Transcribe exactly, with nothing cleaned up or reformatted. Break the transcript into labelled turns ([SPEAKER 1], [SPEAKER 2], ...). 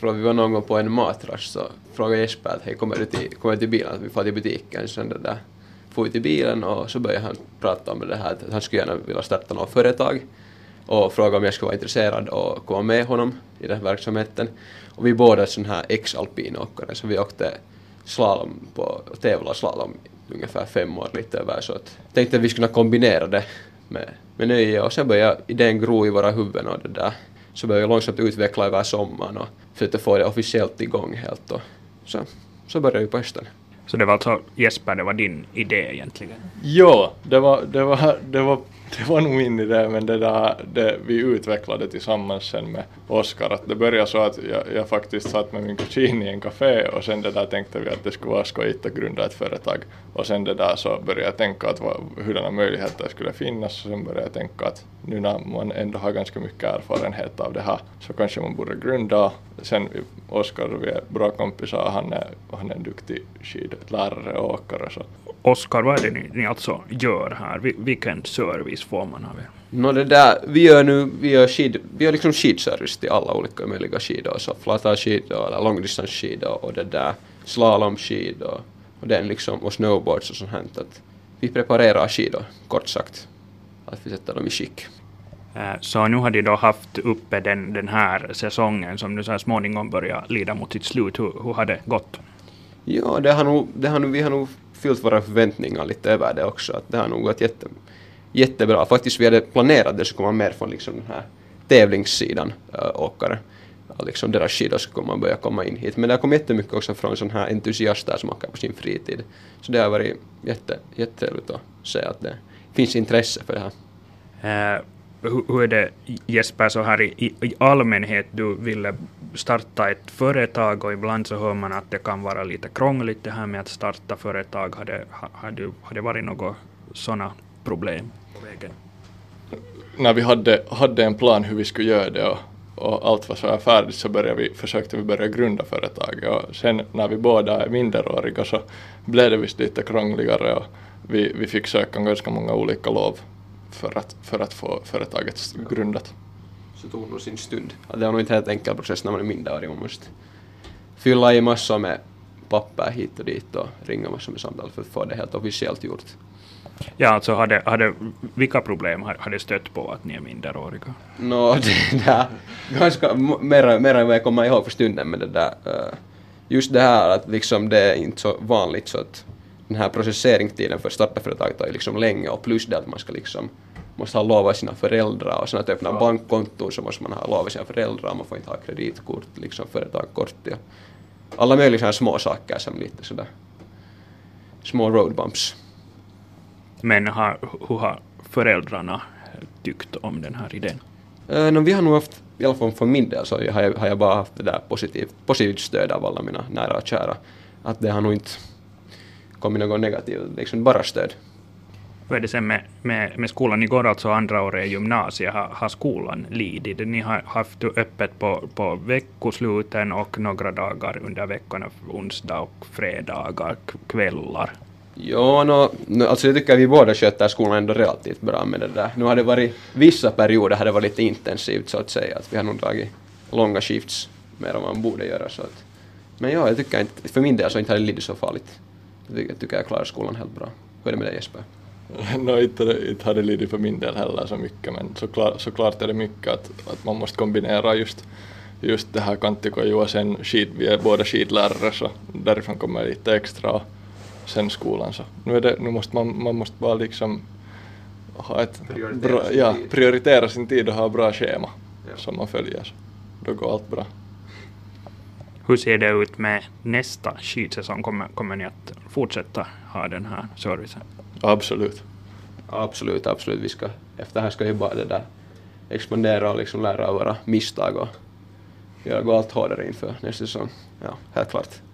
[SPEAKER 1] tror vi var någon gång på en matrush så frågade Jesper att hej, kommer du till, kommer du till bilen, att vi får till butiken. Sen det där får vi till bilen och så började han prata om det här att han skulle gärna vilja starta något företag och fråga om jag skulle vara intresserad och komma med honom i den verksamheten. Och vi båda sån här ex-alpinåkare så vi åkte slalom på, tävla slalom ungefär fem år lite över så att tänkte att vi skulle kombinera det med, med nöje och sen började idén gro i våra huvuden och det där. Så började vi långsamt utveckla över sommaren och försökte få det officiellt igång helt och så, så började vi på hösten.
[SPEAKER 2] Så det var alltså Jesper, det var din idé egentligen?
[SPEAKER 3] Ja, det var, det var, det var, det var nog min idé, men det där, det, vi utvecklade tillsammans sen med Oskar. Att det började så att jag, jag faktiskt satt med min kusin i en café och sen det där tänkte vi att det skulle vara skojigt att grunda ett företag. Och sen det där så började jag tänka att vad, hurdana möjligheter skulle finnas och sen började jag tänka att nu när man ändå har ganska mycket erfarenhet av det här så kanske man borde grunda. Sen Oskar, vi är bra kompisar, han är, han är en duktig skidlärare och åkare. Så.
[SPEAKER 2] Oskar, vad är det ni, ni alltså gör här? Vil, vilken service får man av er?
[SPEAKER 1] No, det där, vi gör nu, vi gör, skid, vi gör liksom skidservice till alla olika möjliga skidor. Så flata skidor eller långdistansskidor och det där slalomskidor och den liksom, och snowboards och sånt här. Att vi preparerar skidor, kort sagt. Att vi sätter dem i skick.
[SPEAKER 2] Så nu har de då haft uppe den, den här säsongen som nu så här småningom börjar lida mot sitt slut. Hur, hur har det gått?
[SPEAKER 1] Ja, det har nog, det har nog, vi har nog fyllt våra förväntningar lite över det också. Att det har nog gått jätte, jättebra. Faktiskt vi hade planerat det så komma mer från liksom den här tävlingssidan äh, åkare. Liksom deras skidor ska komma börja komma in hit. Men det har kommit jättemycket också från sådana här entusiaster som åker på sin fritid. Så det har varit jätte, jätteroligt att se att det finns intresse för det här.
[SPEAKER 2] Uh, hur, hur är det Jesper så här i, i allmänhet? Du ville starta ett företag och ibland så hör man att det kan vara lite krångligt det här med att starta företag. Har det, har, har du, har det varit några sådana problem på vägen?
[SPEAKER 3] När vi hade, hade en plan hur vi skulle göra det och, och allt var så här färdigt så började vi, försökte vi börja grunda företag. Och sen när vi båda är minderåriga så blev det visst lite krångligare och vi, vi fick söka ganska många olika lov för att, för att få företaget grundat.
[SPEAKER 1] Så tog nog sin stund. Det är nog inte helt enkel process när man är minderårig. Man måste fylla i massor med papper hit och dit och ringa massor med samtal för att få det helt officiellt gjort.
[SPEAKER 2] Ja, alltså hade, hade, vilka problem har det stött på att ni är minderåriga?
[SPEAKER 1] Nå, no, det där ganska mer, mer än vad jag kommer ihåg för stunden med det där. Uh, just det här att liksom det är inte så vanligt så att den här processeringstiden för att starta företag tar ju liksom länge och plus det att man ska liksom måste ha lov av sina föräldrar och sen att öppna ja. bankkonton så måste man ha lov av sina föräldrar, man får inte ha kreditkort, liksom företagskort ja. Alla möjliga små saker som lite sådär små roadbumps.
[SPEAKER 2] Men har, hur har föräldrarna tyckt om den här idén?
[SPEAKER 1] Uh, no, vi har nog haft, i alla fall från min del så har jag, har jag bara haft det där positivt, positivt stöd av alla mina nära och kära. Att det har nog inte kommit något negativt, liksom bara stöd.
[SPEAKER 2] Hur är det sen med, med, med skolan? Ni går alltså andra året i gymnasiet. Har, har skolan lidit? Ni har haft öppet på, på veckosluten och några dagar under veckorna, onsdag och fredagar, kvällar.
[SPEAKER 1] Jo, no, no, alltså jag tycker att vi båda sköter skolan ändå relativt bra med det där. Nu har det varit, vissa perioder har det varit lite intensivt så att säga. Att vi har nog dragit långa shifts mer än man borde göra. Så att, men ja, jag tycker inte, för min del så inte har det lidit så farligt. Jag tycker, jag tycker jag klarar skolan helt bra. Hur är det med dig Jesper?
[SPEAKER 3] No, inte, inte har det lidit för min del heller så mycket, men såklart, såklart är det mycket att, att man måste kombinera just, just det här Kantikoju och sen skid, vi är båda skidlärare så därifrån kommer lite extra och sen skolan så. Nu, är det, nu måste man, man måste bara liksom ha ett
[SPEAKER 1] prioritera,
[SPEAKER 3] bra,
[SPEAKER 1] sin,
[SPEAKER 3] ja,
[SPEAKER 1] tid.
[SPEAKER 3] prioritera sin tid och ha bra schema
[SPEAKER 1] ja. som
[SPEAKER 3] man följer så då går allt bra.
[SPEAKER 2] Hur ser det ut med nästa skidsäsong? Kommer, kommer ni att fortsätta ha den här servicen?
[SPEAKER 3] Absolut.
[SPEAKER 1] Absolut, absolut. Vi ska, efter här ska vi bara det där expandera och liksom lära av våra misstag och göra gå allt hårdare inför nästa säsong. Ja, helt klart.